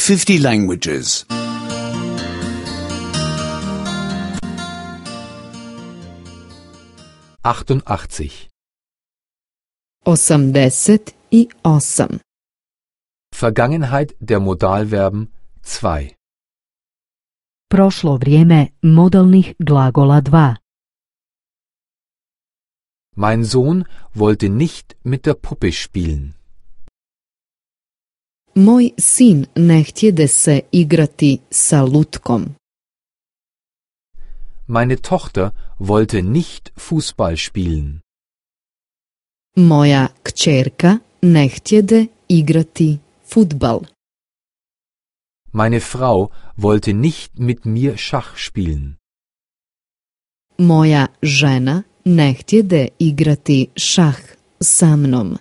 50 languages. 88. 88. Vergangenheit der Modalverben 2. Prošlo vrijeme modalnih glagola 2. Mein Sohn wollte nicht mit der Puppe spielen. Moj sin ne htjede se igrati sa lutkom. Meine Tochter wollte nicht Fußball spielen. Moja kćerka ne htjede igrati fudbal. Meine Frau wollte nicht mit mir Schach spielen. Moja žena ne htjede igrati šah sa mnom.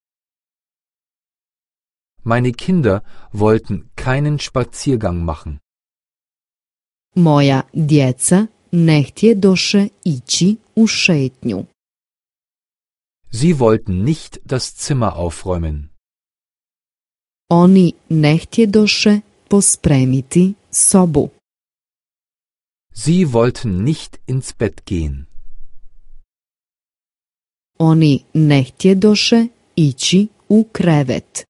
Meine Kinder wollten keinen Spaziergang machen. Moja djeca ne htjedoše ići u šetnju. Sie wollten nicht das Zimmer aufräumen. Oni ne htjedoše pospremiti sobu. Sie wollten nicht ins Bett gehen. Oni ne htjedoše ići u krevet.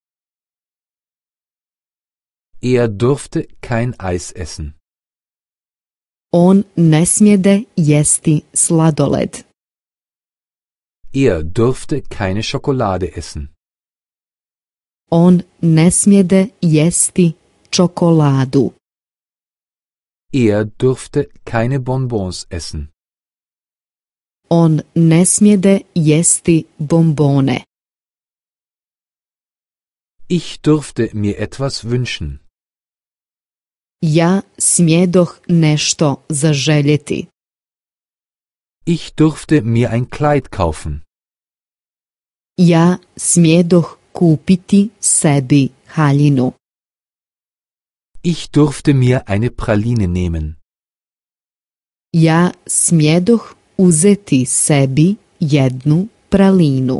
Er durfte kein Eis essen. On ne smjede jesti sladoled. Er durfte keine Schokolade essen. On ne smjede jesti čokoladu. Er durfte keine Bonbons essen. On ne smjede jesti bombone. Ich durfte mir etwas wünschen. Ja smjedoh nešto zaželjeti. Ich durfte mir ein Kleid kaufen. Ja smjedoh kupiti sebi haljinu. Ich durfte mir eine Praline nehmen. Ja smjedoh uzeti sebi jednu pralinu.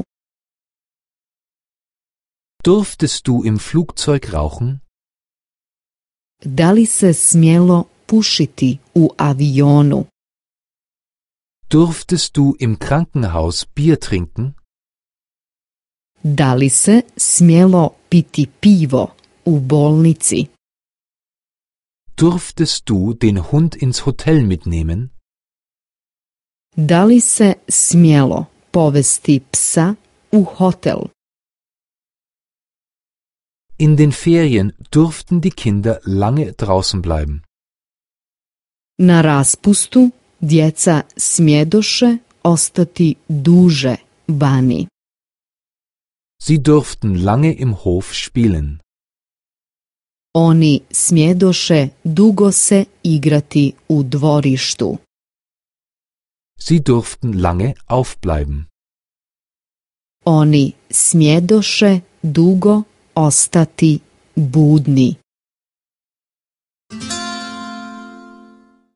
Durftest du im Flugzeug rauchen? Da li se smjelo pušiti u avionu? Durftest du im Krankenhaus Bier trinken? Da li se smjelo piti pivo u bolnici? Durftest du den Hund ins Hotel mitnehmen? Da li se smjelo povesti psa u hotel? In den Ferien durften die Kinder lange draußen bleiben. Na raspustu djeca smjedoše ostati duže vani. Sie durften lange im Hof spielen. Oni smjedoše dugo se igrati u dvorištu. Sie durften lange aufbleiben. Oni smjedoše dugo ostati budni.